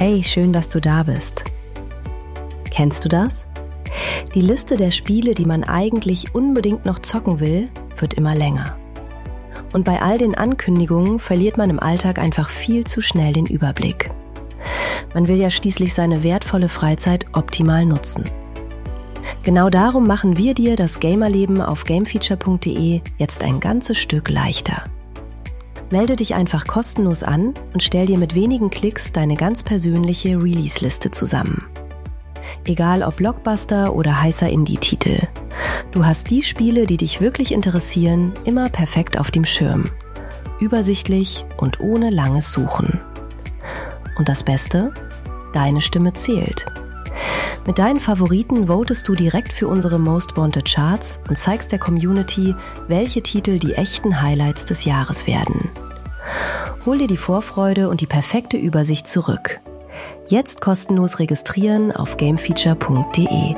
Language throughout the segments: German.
Hey, schön, dass du da bist. Kennst du das? Die Liste der Spiele, die man eigentlich unbedingt noch zocken will, wird immer länger. Und bei all den Ankündigungen verliert man im Alltag einfach viel zu schnell den Überblick. Man will ja schließlich seine wertvolle Freizeit optimal nutzen. Genau darum machen wir dir das Gamerleben auf gamefeature.de jetzt ein ganzes Stück leichter. Melde dich einfach kostenlos an und stell dir mit wenigen Klicks deine ganz persönliche Release-Liste zusammen. Egal ob Blockbuster oder heißer Indie-Titel. Du hast die Spiele, die dich wirklich interessieren, immer perfekt auf dem Schirm. Übersichtlich und ohne langes Suchen. Und das Beste? Deine Stimme zählt. Mit deinen Favoriten votest du direkt für unsere Most Wanted Charts und zeigst der Community, welche Titel die echten Highlights des Jahres werden. Hol dir die Vorfreude und die perfekte Übersicht zurück. Jetzt kostenlos registrieren auf gamefeature.de.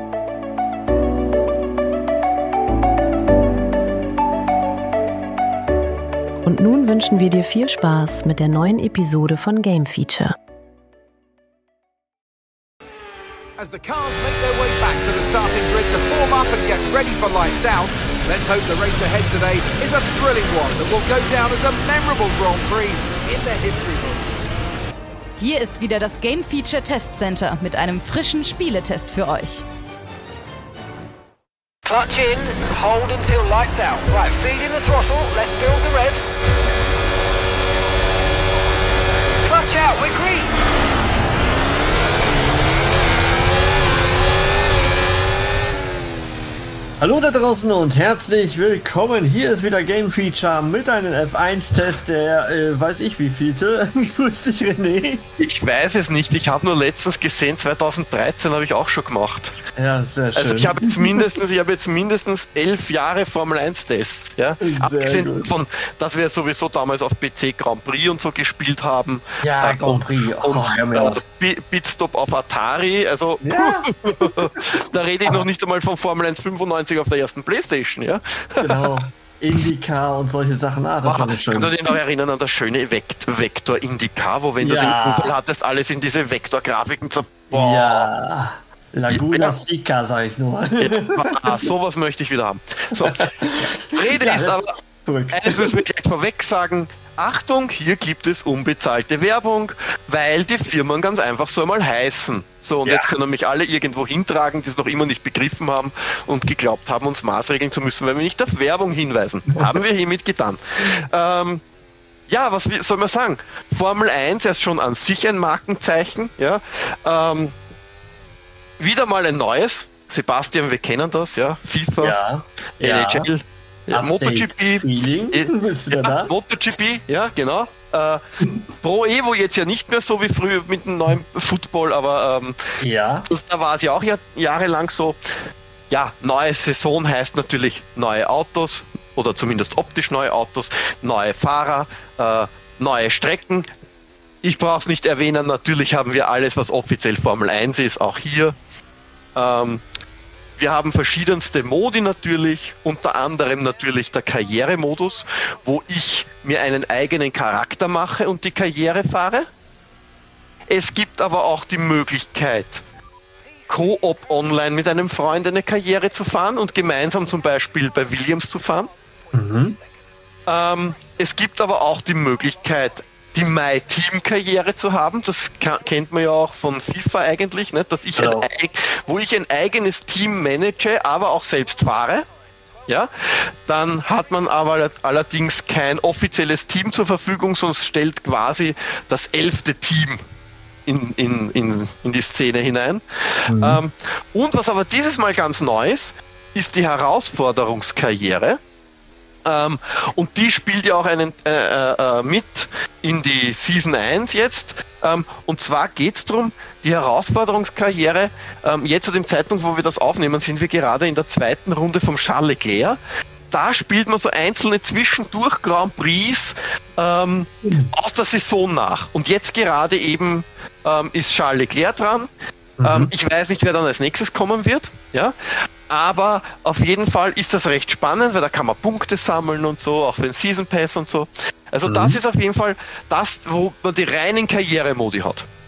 Und nun wünschen wir dir viel Spaß mit der neuen Episode von Game Feature. As the cars make their way back to the starting grid to form up and get ready for lights out, let's hope the race ahead today is a thrilling one that will go down as a memorable Grand Prix in the history books. Hier ist wieder das Game Feature Test Center mit einem frischen Spieletest für euch. Clutch in, hold until lights out. Right, feed in the throttle, let's build the revs. Clutch out, we're green. Hallo da draußen und herzlich willkommen. Hier ist wieder Game Feature mit einem F1-Test, der weiß ich wie vielte. Grüß dich, René. Ich weiß es nicht. Ich habe nur letztens gesehen, 2013 habe ich auch schon gemacht. Ja, sehr schön. Also ich habe jetzt mindestens 11 Jahre Formel 1 Tests. Ja? Abgesehen davon, dass wir sowieso damals auf PC Grand Prix und so gespielt haben. Ja, Grand Prix. Pitstop auf Atari. Also ja. Da rede ich noch nicht einmal von Formel 1 95 auf der ersten Playstation. Ja? Genau. IndyCar und solche Sachen. Das war nicht schön. Kannst du dich noch erinnern an das schöne Vector IndyCar, wo wenn du den Unfall hattest, alles in diese Vektorgrafiken Ja. Laguna Seca, sag ich nur. Ja, sowas möchte ich wieder haben. So. Rede ist aber, eines müssen wir gleich vorweg sagen, Achtung, hier gibt es unbezahlte Werbung, weil die Firmen ganz einfach so einmal heißen. So, und jetzt können mich alle irgendwo hintragen, die es noch immer nicht begriffen haben und geglaubt haben, uns maßregeln zu müssen, weil wir nicht auf Werbung hinweisen. Haben wir hiermit getan. Was soll man sagen? Formel 1 ist schon an sich ein Markenzeichen. Ja? Wieder mal ein neues. Sebastian, wir kennen das, ja. FIFA, NHL. MotoGP, MotoGP, ja genau. Pro Evo jetzt ja nicht mehr so wie früher mit dem neuen Football, aber da war es ja auch jahrelang so. Ja, neue Saison heißt natürlich neue Autos oder zumindest optisch neue Autos, neue Fahrer, neue Strecken. Ich brauche es nicht erwähnen, natürlich haben wir alles, was offiziell Formel 1 ist, auch hier. Wir haben verschiedenste Modi natürlich, unter anderem natürlich der Karrieremodus, wo ich mir einen eigenen Charakter mache und die Karriere fahre. Es gibt aber auch die Möglichkeit, Co-op online mit einem Freund eine Karriere zu fahren und gemeinsam zum Beispiel bei Williams zu fahren. Es gibt aber auch die Möglichkeit, die My-Team-Karriere zu haben. Das kennt man ja auch von FIFA eigentlich, ne? Dass ich wo ich ein eigenes Team manage, aber auch selbst fahre. Ja? Dann hat man aber allerdings kein offizielles Team zur Verfügung, sonst stellt quasi das 11. Team in die Szene hinein. Und was aber dieses Mal ganz neu ist die Herausforderungskarriere. Und die spielt ja auch mit in die Season 1 jetzt. Und zwar geht es darum, die Herausforderungskarriere, jetzt zu dem Zeitpunkt, wo wir das aufnehmen, sind wir gerade in der zweiten Runde vom Charles Leclerc. Da spielt man so einzelne zwischendurch Grand Prix aus der Saison nach. Und jetzt gerade eben ist Charles Leclerc dran. Ich weiß nicht, wer dann als nächstes kommen wird. Ja? Aber auf jeden Fall ist das recht spannend, weil da kann man Punkte sammeln und so, auch für den Season Pass und so. Also das ist auf jeden Fall das, wo man die reinen Karrieremodi hat.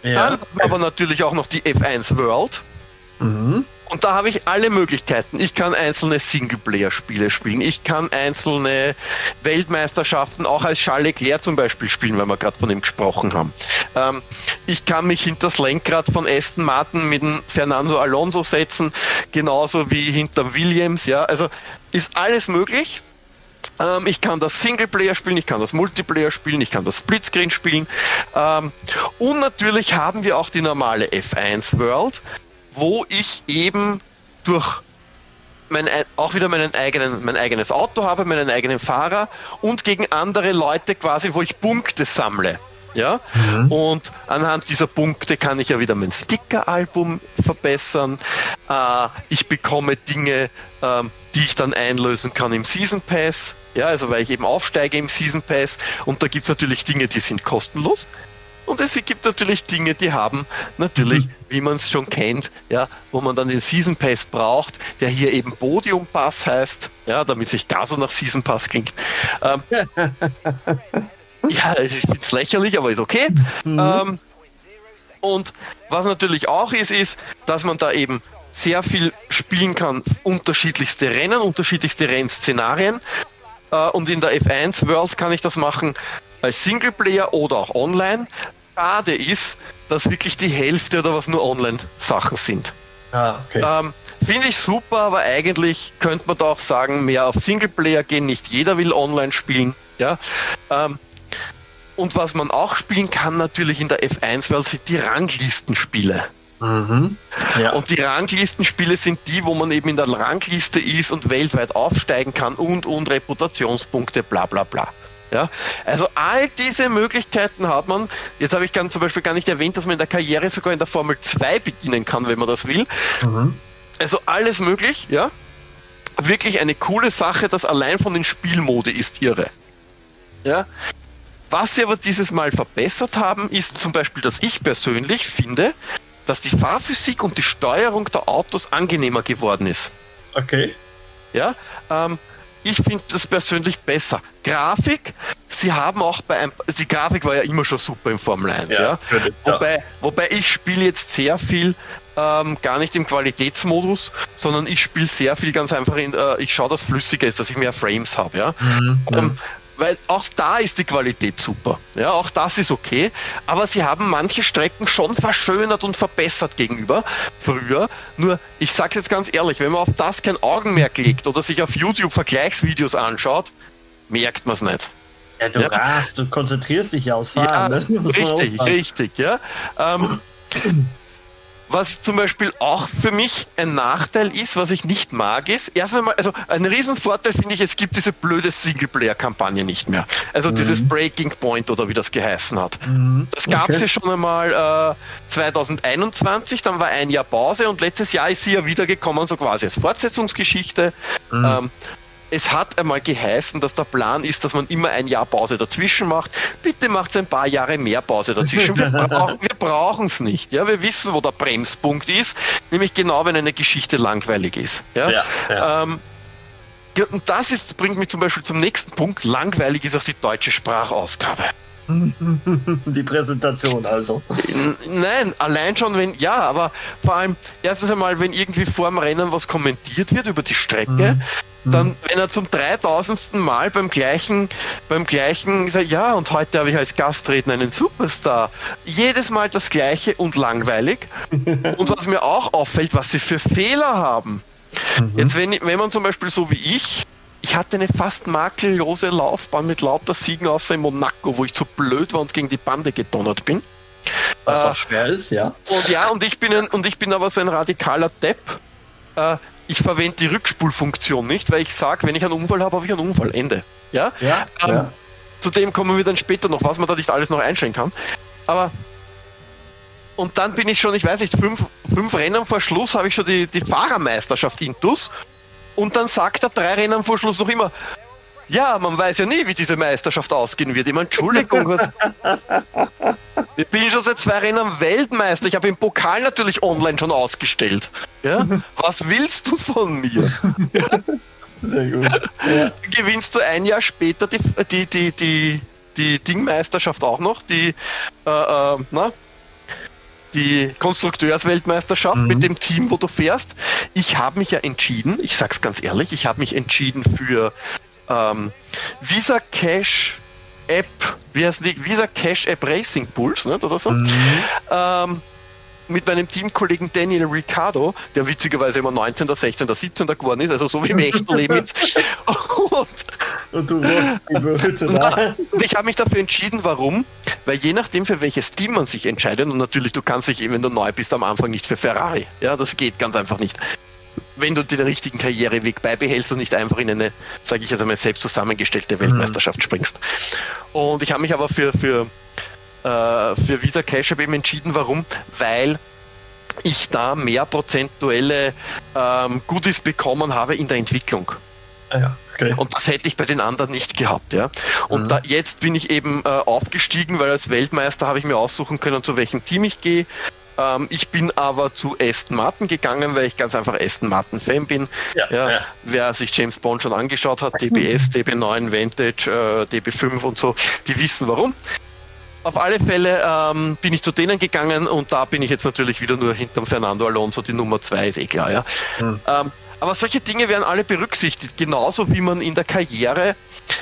Dann haben wir aber natürlich auch noch die F1 World. Und da habe ich alle Möglichkeiten. Ich kann einzelne Singleplayer-Spiele spielen. Ich kann einzelne Weltmeisterschaften auch als Charles Leclerc zum Beispiel spielen, weil wir gerade von ihm gesprochen haben. Ich kann mich hinter das Lenkrad von Aston Martin mit dem Fernando Alonso setzen, genauso wie hinter Williams. Ja, also ist alles möglich. Ich kann das Singleplayer spielen, ich kann das Multiplayer spielen, ich kann das Splitscreen spielen. Und natürlich haben wir auch die normale F1 World, wo ich eben durch auch wieder mein eigenes Auto habe, meinen eigenen Fahrer und gegen andere Leute quasi, wo ich Punkte sammle. Ja? Und anhand dieser Punkte kann ich ja wieder mein Sticker-Album verbessern. Ich bekomme Dinge, die ich dann einlösen kann im Season Pass. Ja, also weil ich eben aufsteige im Season Pass. Und da gibt es natürlich Dinge, die sind kostenlos. Und es gibt natürlich Dinge, die haben natürlich, wie man es schon kennt, ja, wo man dann den Season Pass braucht, der hier eben Podium Pass heißt, ja, damit sich gar so nach Season Pass klingt. Ja, ich finde es lächerlich, aber ist okay. Und was natürlich auch ist, dass man da eben sehr viel spielen kann, unterschiedlichste Rennen, unterschiedlichste Rennszenarien. Und in der F1 World kann ich das machen als Singleplayer oder auch online. Schade ist, dass wirklich die Hälfte oder was nur Online-Sachen sind. Finde ich super, aber eigentlich könnte man da auch sagen, mehr auf Singleplayer gehen. Nicht jeder will online spielen. Ja. Und was man auch spielen kann natürlich in der F1-Welt sind die Ranglistenspiele. Ja. Und die Ranglistenspiele sind die, wo man eben in der Rangliste ist und weltweit aufsteigen kann und Reputationspunkte, bla bla bla. Ja, also all diese Möglichkeiten hat man. Jetzt habe ich zum Beispiel gar nicht erwähnt, dass man in der Karriere sogar in der Formel 2 beginnen kann, wenn man das will. Also alles möglich, ja. Wirklich eine coole Sache, das allein von den Spielmode ist irre. Ja. Was sie aber dieses Mal verbessert haben, ist zum Beispiel, dass ich persönlich finde, dass die Fahrphysik und die Steuerung der Autos angenehmer geworden ist. Okay. Ja, ich finde das persönlich besser. Grafik, sie haben auch die Grafik war ja immer schon super im Formel 1, ja. Wobei ich spiele jetzt sehr viel gar nicht im Qualitätsmodus, sondern ich spiele sehr viel ganz einfach ich schaue, dass flüssiger ist, dass ich mehr Frames habe, ja. Weil auch da ist die Qualität super. Ja, auch das ist okay. Aber sie haben manche Strecken schon verschönert und verbessert gegenüber früher. Nur, ich sage jetzt ganz ehrlich, wenn man auf das kein Augenmerk legt oder sich auf YouTube Vergleichsvideos anschaut, merkt man es nicht. Ja, du konzentrierst dich ja aufs Fahren. Ja, ne? Richtig, ja. Was zum Beispiel auch für mich ein Nachteil ist, was ich nicht mag, ist, erst einmal, also ein Riesenvorteil finde ich, es gibt diese blöde Singleplayer-Kampagne nicht mehr. Also dieses Breaking Point oder wie das geheißen hat. Das gab es ja schon einmal 2021, dann war ein Jahr Pause und letztes Jahr ist sie ja wiedergekommen, so quasi als Fortsetzungsgeschichte. Es hat einmal geheißen, dass der Plan ist, dass man immer ein Jahr Pause dazwischen macht. Bitte macht ein paar Jahre mehr Pause dazwischen. Wir brauchen es nicht. Ja? Wir wissen, wo der Bremspunkt ist, nämlich genau, wenn eine Geschichte langweilig ist. Ja? Und das bringt mich zum Beispiel zum nächsten Punkt. Langweilig ist auch die deutsche Sprachausgabe. Die Präsentation also. Nein, allein schon aber vor allem erstens einmal, wenn irgendwie vor dem Rennen was kommentiert wird über die Strecke, dann, wenn er zum 3000. Mal beim gleichen sagt, ja, und heute habe ich als Gastredner einen Superstar. Jedes Mal das Gleiche und langweilig. Und was mir auch auffällt, was sie für Fehler haben. Jetzt, wenn man zum Beispiel so wie ich hatte eine fast makellose Laufbahn mit lauter Siegen außer in Monaco, wo ich zu blöd war und gegen die Bande gedonnert bin. Was auch schwer ist, ja. Und ich bin aber so ein radikaler Depp. Ich verwende die Rückspulfunktion nicht, weil ich sage, wenn ich einen Unfall habe, habe ich einen Unfall. Ende. Ja? Zudem kommen wir dann später noch, was man da nicht alles noch einstellen kann. Aber und dann bin ich schon, ich weiß nicht, fünf Rennen vor Schluss habe ich schon die Fahrermeisterschaft intus. Und dann sagt er 3 Rennen vor Schluss noch immer, ja, man weiß ja nie, wie diese Meisterschaft ausgehen wird. Ich meine, Entschuldigung, ich bin schon seit 2 Rennen Weltmeister. Ich habe im Pokal natürlich online schon ausgestellt. Ja? Was willst du von mir? Sehr gut. Ja. Gewinnst du ein Jahr später die Dingmeisterschaft auch noch, die Konstrukteursweltmeisterschaft mit dem Team, wo du fährst. Ich habe mich ja entschieden, ich sag's ganz ehrlich, ich habe mich entschieden für Visa Cash App, wie heißt die? Visa Cash App Racing Bulls, ne, oder so. Mit meinem Teamkollegen Daniel Ricciardo, der witzigerweise immer 19., 16., 17. geworden ist, also so wie im echten Leben jetzt. Und du rockst die Böte da. Und ich habe mich dafür entschieden, warum? Weil je nachdem, für welches Team man sich entscheidet, und natürlich, du kannst dich, wenn du neu bist, am Anfang nicht für Ferrari. Ja, das geht ganz einfach nicht. Wenn du den richtigen Karriereweg beibehältst und nicht einfach in eine, sage ich jetzt einmal, selbst zusammengestellte Weltmeisterschaft springst. Und ich habe mich aber für Visa Cash App eben entschieden. Warum? Weil ich da mehr prozentuelle Goodies bekommen habe in der Entwicklung. Ja, okay. Und das hätte ich bei den anderen nicht gehabt. Ja. Und jetzt bin ich eben aufgestiegen, weil als Weltmeister habe ich mir aussuchen können, zu welchem Team ich gehe. Ich bin aber zu Aston Martin gegangen, weil ich ganz einfach Aston Martin Fan bin. Ja. Wer sich James Bond schon angeschaut hat, DBS, DB9, Vantage, DB5 und so, die wissen warum. Auf alle Fälle bin ich zu denen gegangen und da bin ich jetzt natürlich wieder nur hinterm Fernando Alonso, die Nummer 2 ist eh klar. Ja. Aber solche Dinge werden alle berücksichtigt, genauso wie man in der Karriere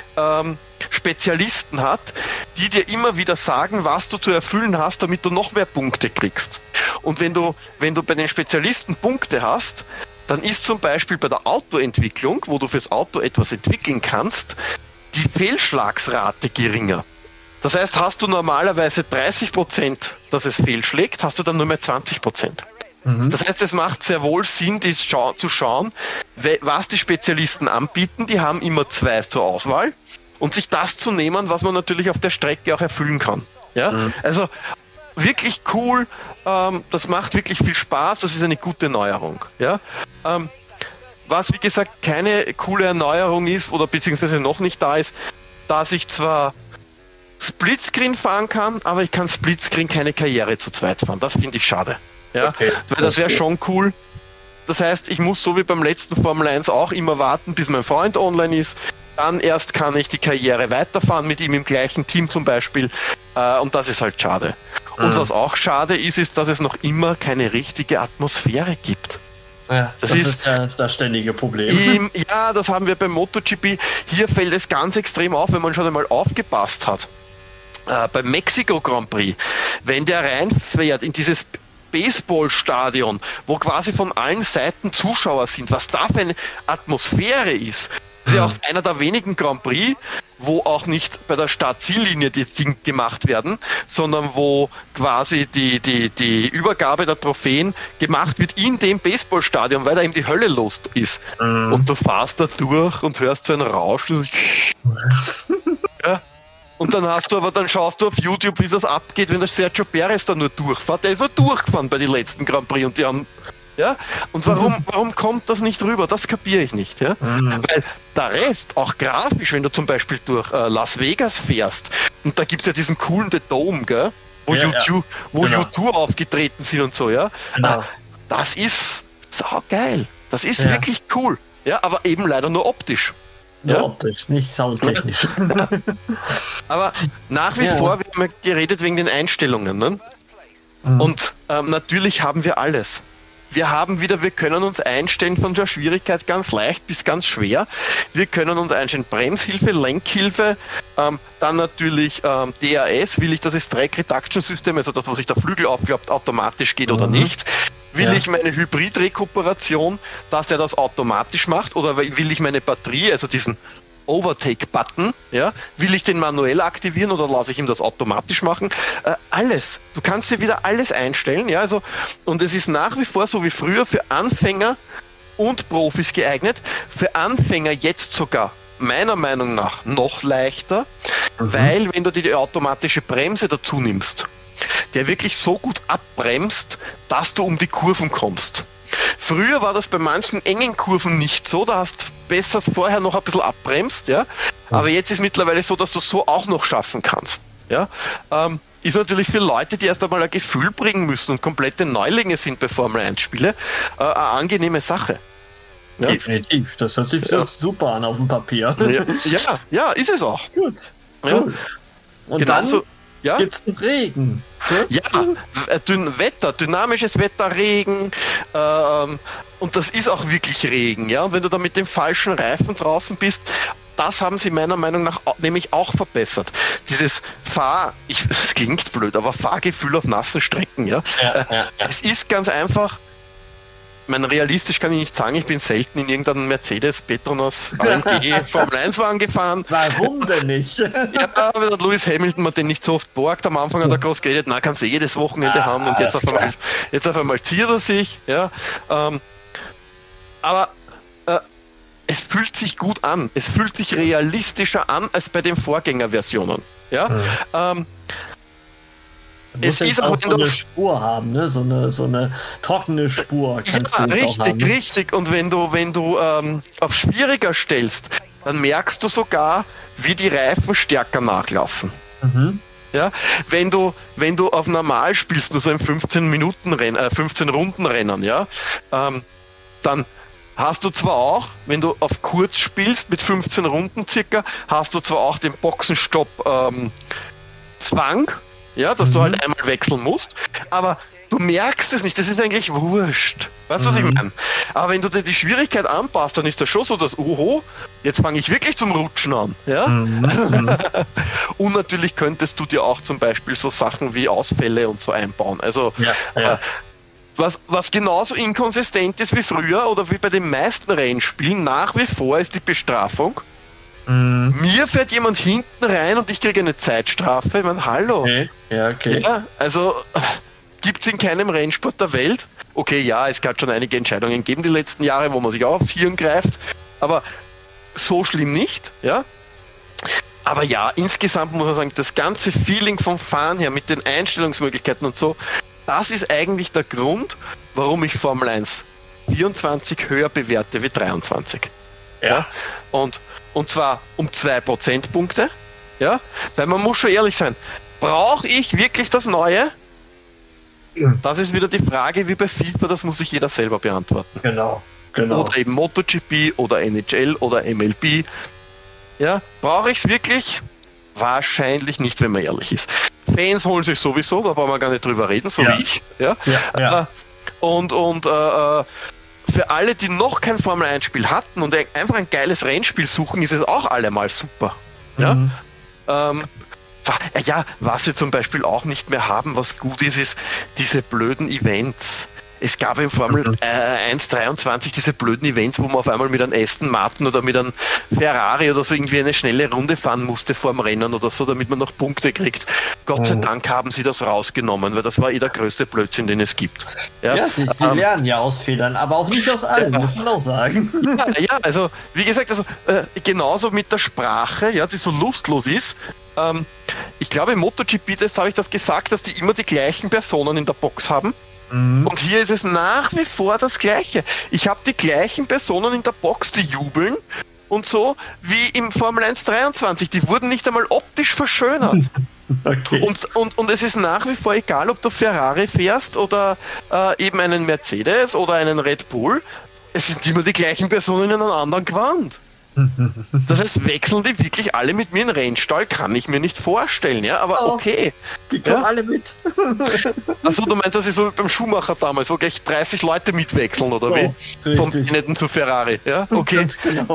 Spezialisten hat, die dir immer wieder sagen, was du zu erfüllen hast, damit du noch mehr Punkte kriegst. Und wenn du bei den Spezialisten Punkte hast, dann ist zum Beispiel bei der Autoentwicklung, wo du fürs Auto etwas entwickeln kannst, die Fehlschlagsrate geringer. Das heißt, hast du normalerweise 30%, dass es fehlschlägt, hast du dann nur mehr 20%. Das heißt, es macht sehr wohl Sinn, zu schauen, was die Spezialisten anbieten. Die haben immer 2 zur Auswahl und sich das zu nehmen, was man natürlich auf der Strecke auch erfüllen kann. Ja? Also wirklich cool, das macht wirklich viel Spaß, das ist eine gute Neuerung. Ja? Was, wie gesagt, keine coole Erneuerung ist oder beziehungsweise noch nicht da ist, dass ich zwar Splitscreen fahren kann, aber ich kann Splitscreen keine Karriere zu zweit fahren. Das finde ich schade. Ja, okay, weil das wäre schon cool. Das heißt, ich muss so wie beim letzten Formel 1 auch immer warten, bis mein Freund online ist. Dann erst kann ich die Karriere weiterfahren mit ihm im gleichen Team zum Beispiel. Und das ist halt schade. Und was auch schade ist, dass es noch immer keine richtige Atmosphäre gibt. Ja, das ist ja das ständige Problem. Ja, das haben wir beim MotoGP. Hier fällt es ganz extrem auf, wenn man schon einmal aufgepasst hat. Beim Mexiko Grand Prix, wenn der reinfährt in dieses Baseballstadion, wo quasi von allen Seiten Zuschauer sind, was da für eine Atmosphäre ist. Das ist ja auch einer der wenigen Grand Prix, wo auch nicht bei der Start-Ziellinie die Dinge gemacht werden, sondern wo quasi die Übergabe der Trophäen gemacht wird in dem Baseballstadion, weil da eben die Hölle los ist. Und du fährst da durch und hörst so einen Rausch. Ja. Und dann schaust du auf YouTube, wie das abgeht, wenn der Sergio Perez da nur durchfährt. Der ist nur durchgefahren bei den letzten Grand Prix und die haben, ja. Und warum kommt das nicht rüber? Das kapiere ich nicht, ja. Weil der Rest, auch grafisch, wenn du zum Beispiel durch Las Vegas fährst, und da gibt es ja diesen coolen The Dome, gell, wo U2 aufgetreten sind und so, ja. Genau. Das ist saugeil. Das ist wirklich cool. Ja, aber eben leider nur optisch. Ja, optisch, nicht soundtechnisch. Aber nach wie vor, wir haben ja geredet wegen den Einstellungen. Ne? Und natürlich haben wir alles. Wir können uns einstellen von der Schwierigkeit ganz leicht bis ganz schwer. Wir können uns einstellen Bremshilfe, Lenkhilfe, dann natürlich DRS, will ich, dass das Track Reduction System, also das, wo sich der Flügel aufklappt, automatisch geht oder nicht. Will ich meine Hybrid-Rekuperation, dass er das automatisch macht, oder will ich meine Batterie, also diesen Overtake-Button, ja, will ich den manuell aktivieren oder lasse ich ihm das automatisch machen? Alles. Du kannst dir wieder alles einstellen, ja, also, und es ist nach wie vor so wie früher für Anfänger und Profis geeignet. Für Anfänger jetzt sogar meiner Meinung nach noch leichter, weil wenn du die automatische Bremse dazu nimmst, der wirklich so gut abbremst, dass du um die Kurven kommst. Früher war das bei manchen engen Kurven nicht so, da hast du besser vorher noch ein bisschen abbremst, ja. Aber jetzt ist mittlerweile so, dass du es so auch noch schaffen kannst. Ja. Ist natürlich für Leute, die erst einmal ein Gefühl bringen müssen und komplette Neulinge sind bei Formel 1 Spiele, eine angenehme Sache. Ja? Definitiv, das hört sich super an auf dem Papier. Ja, ist es auch. Gut. Ja. Und genauso, dann gibt's Regen. Ja, dynamisches Wetter, Regen, und das ist auch wirklich Regen, ja. Und wenn du da mit dem falschen Reifen draußen bist, das haben sie meiner Meinung nach nämlich auch verbessert. Dieses es klingt blöd, aber Fahrgefühl auf nassen Strecken, ja. Es ist ganz einfach. Realistisch kann ich nicht sagen, ich bin selten in irgendeinem Mercedes, Petronas, AMG, Formel 1 Wagen gefahren. Warum denn nicht? Ja, weil der Lewis Hamilton mir den nicht so oft borgt. Am Anfang hat er groß geredet, kannst du jedes Wochenende haben, und jetzt auf einmal zieht er sich. Ja. Aber es fühlt sich gut an. Es fühlt sich realistischer an als bei den Vorgängerversionen. Ja. Es ist auch so eine Spur haben, ne? So eine trockene Spur kannst du jetzt auch haben. Richtig. Und wenn du auf schwieriger stellst, dann merkst du sogar, wie die Reifen stärker nachlassen. Mhm. Ja, wenn du auf normal spielst, nur so im 15 Runden Rennen, ja, dann hast du zwar auch, wenn du auf kurz spielst mit 15 Runden circa, hast du zwar auch den Boxenstopp Zwang, ja, dass du halt einmal wechseln musst, aber du merkst es nicht, das ist eigentlich wurscht. Weißt du, was ich meine? Aber wenn du dir die Schwierigkeit anpasst, dann ist das schon so, dass, jetzt fange ich wirklich zum Rutschen an. Ja? Und natürlich könntest du dir auch zum Beispiel so Sachen wie Ausfälle und so einbauen. Also, was genauso inkonsistent ist wie früher oder wie bei den meisten Rennspielen, nach wie vor ist die Bestrafung. Mir fährt jemand hinten rein und ich kriege eine Zeitstrafe. Ich meine, hallo. Okay. Ja, also gibt es in keinem Rennsport der Welt. Okay, ja, es gab schon einige Entscheidungen gegeben die letzten Jahre, wo man sich auch aufs Hirn greift. Aber so schlimm nicht, ja. Aber ja, insgesamt muss man sagen, das ganze Feeling vom Fahren her mit den Einstellungsmöglichkeiten und so, das ist eigentlich der Grund, warum ich Formel 1 24 höher bewerte wie 23. Ja. Und zwar um 2 Prozentpunkte, ja, weil man muss schon ehrlich sein, brauche ich wirklich das Neue? Das ist wieder die Frage wie bei FIFA, das muss sich jeder selber beantworten. Genau. Oder eben MotoGP oder NHL oder MLB. Ja, brauche ich es wirklich? Wahrscheinlich nicht, wenn man ehrlich ist. Fans holen sich sowieso, da brauchen wir gar nicht drüber reden, so wie ich. Ja. Und für alle, die noch kein Formel-1-Spiel hatten und einfach ein geiles Rennspiel suchen, ist es auch allemal super. Ja? Was sie zum Beispiel auch nicht mehr haben, was gut ist diese blöden Events. Es gab im Formel 1.23 diese blöden Events, wo man auf einmal mit einem Aston Martin oder mit einem Ferrari oder so irgendwie eine schnelle Runde fahren musste vorm Rennen oder so, damit man noch Punkte kriegt. Gott sei Dank haben sie das rausgenommen, weil das war der größte Blödsinn, den es gibt. Ja, sie lernen ja aus Fehlern, aber auch nicht aus allen, muss man auch sagen. Ja, also wie gesagt, genauso mit der Sprache, ja, die so lustlos ist. Ich glaube, im MotoGP-Test habe ich das gesagt, dass die immer die gleichen Personen in der Box haben. Und hier ist es nach wie vor das Gleiche. Ich habe die gleichen Personen in der Box, die jubeln und so wie im Formel 1.23. Die wurden nicht einmal optisch verschönert. Okay. Und es ist nach wie vor egal, ob du Ferrari fährst oder eben einen Mercedes oder einen Red Bull. Es sind immer die gleichen Personen in einem anderen Gewand. Das heißt, wechseln die wirklich alle mit mir in den Rennstall? Kann ich mir nicht vorstellen, ja, aber okay. Die kommen alle mit. Achso, du meinst, dass ich so beim Schumacher damals, wo gleich 30 Leute mitwechseln, oder wie? Richtig. Vom Benetton zu Ferrari, ja? Okay. Ganz genau.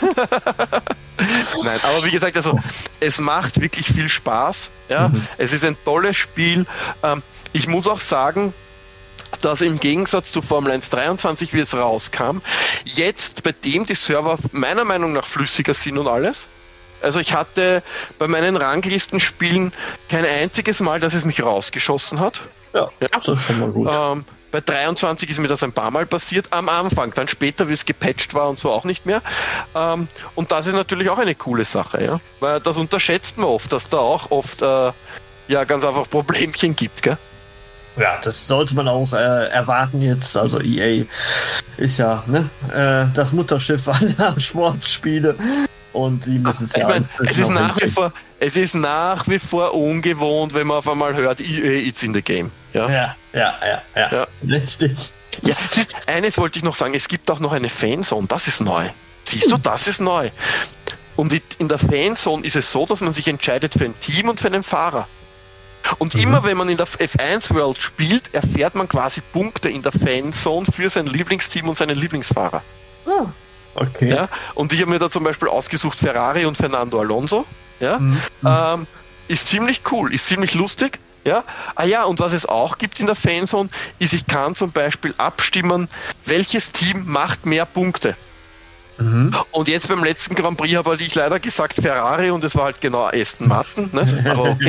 Nein, aber wie gesagt, also es macht wirklich viel Spaß, ja. Es ist ein tolles Spiel. Ich muss auch sagen, dass im Gegensatz zu Formel 1.23, wie es rauskam, jetzt bei dem die Server meiner Meinung nach flüssiger sind und alles. Also ich hatte bei meinen Ranglistenspielen kein einziges Mal, dass es mich rausgeschossen hat. Ja, das ist schon mal gut. Bei 23 ist mir das ein paar Mal passiert, am Anfang, dann später, wie es gepatcht war und so auch nicht mehr. Und das ist natürlich auch eine coole Sache, ja, weil das unterschätzt man oft, dass da auch oft ganz einfach Problemchen gibt, gell? Ja, das sollte man auch erwarten jetzt. Also EA ist ja das Mutterschiff aller Sportspiele und die müssen es ja. Ich meine, es ist nach wie vor ungewohnt, wenn man auf einmal hört, EA it's in the game. Ja. Richtig. Ja, eines wollte ich noch sagen, es gibt auch noch eine Fanzone, das ist neu. Siehst du, das ist neu. Und in der Fanzone ist es so, dass man sich entscheidet für ein Team und für einen Fahrer. Und immer wenn man in der F1 World spielt, erfährt man quasi Punkte in der Fanzone für sein Lieblingsteam und seinen Lieblingsfahrer. Oh, okay. Ja? Und ich habe mir da zum Beispiel ausgesucht Ferrari und Fernando Alonso. Ja? Ist ziemlich cool, ist ziemlich lustig. Ja? Ah ja, und was es auch gibt in der Fanzone, ist, ich kann zum Beispiel abstimmen, welches Team macht mehr Punkte. Und jetzt beim letzten Grand Prix habe ich leider gesagt Ferrari und es war halt genau Aston Martin, ne? Aber okay.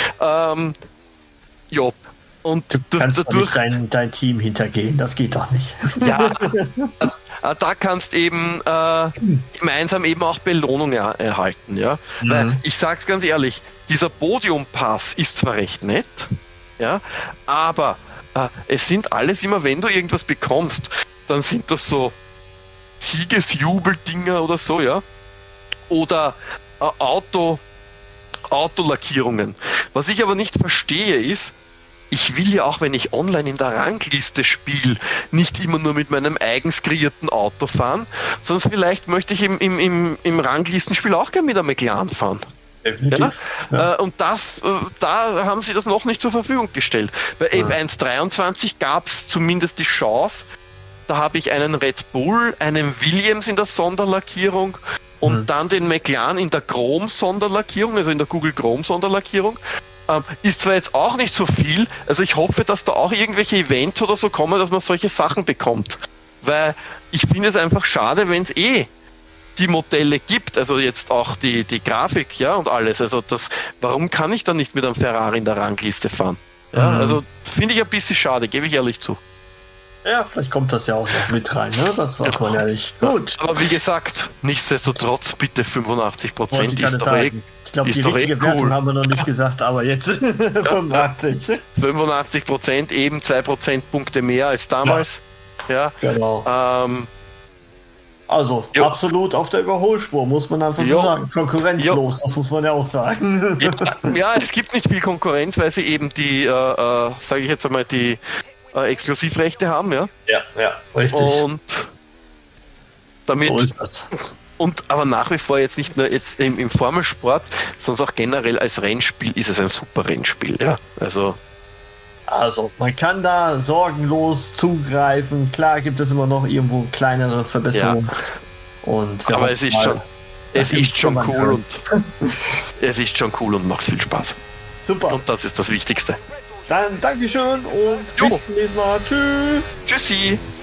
Ja, und du kannst dadurch dein Team hintergehen, das geht doch nicht. Ja, da kannst eben gemeinsam eben auch Belohnungen erhalten, ja. Weil ich sag's ganz ehrlich, dieser Podium-Pass ist zwar recht nett, ja, aber es sind alles immer, wenn du irgendwas bekommst, dann sind das so Siegesjubeldinger oder so, ja. Oder Autolackierungen. Was ich aber nicht verstehe ist, ich will ja auch, wenn ich online in der Rangliste spiele, nicht immer nur mit meinem eigens kreierten Auto fahren, sondern vielleicht möchte ich im Ranglistenspiel auch gerne mit einem McLaren fahren. Definitiv. Ja? Und da haben sie das noch nicht zur Verfügung gestellt. Bei F1 23 gab es zumindest die Chance. Da habe ich einen Red Bull, einen Williams in der Sonderlackierung und dann den McLaren in der Chrome-Sonderlackierung, also in der Google Chrome-Sonderlackierung. Ist zwar jetzt auch nicht so viel, also ich hoffe, dass da auch irgendwelche Events oder so kommen, dass man solche Sachen bekommt. Weil ich finde es einfach schade, wenn es die Modelle gibt, also jetzt auch die Grafik, ja, und alles. Also warum kann ich dann nicht mit einem Ferrari in der Rangliste fahren? Ja, also finde ich ein bisschen schade, gebe ich ehrlich zu. Ja, vielleicht kommt das ja auch noch mit rein, ne? Das weiß man ja nicht. Gut. Aber wie gesagt, nichtsdestotrotz bitte 85% ist doch ich glaube, die richtige Wertung haben wir noch nicht gesagt, aber jetzt 85. 85%, eben 2 Prozentpunkte mehr als damals. Ja. Genau. Also absolut auf der Überholspur, muss man einfach so sagen. Konkurrenzlos, das muss man ja auch sagen. Ja, es gibt nicht viel Konkurrenz, weil sie eben die, sage ich jetzt einmal, die Exklusivrechte haben, ja. Ja, richtig. Und damit. So ist das. Aber nach wie vor jetzt nicht nur jetzt im Formelsport, sondern auch generell als Rennspiel ist es ein super Rennspiel, ja. Also man kann da sorgenlos zugreifen. Klar gibt es immer noch irgendwo kleinere Verbesserungen. Ja. Aber es ist schon cool und es ist schon cool und macht viel Spaß. Super. Und das ist das Wichtigste. Dann Dankeschön und bis zum nächsten Mal. Tschüss. Tschüssi.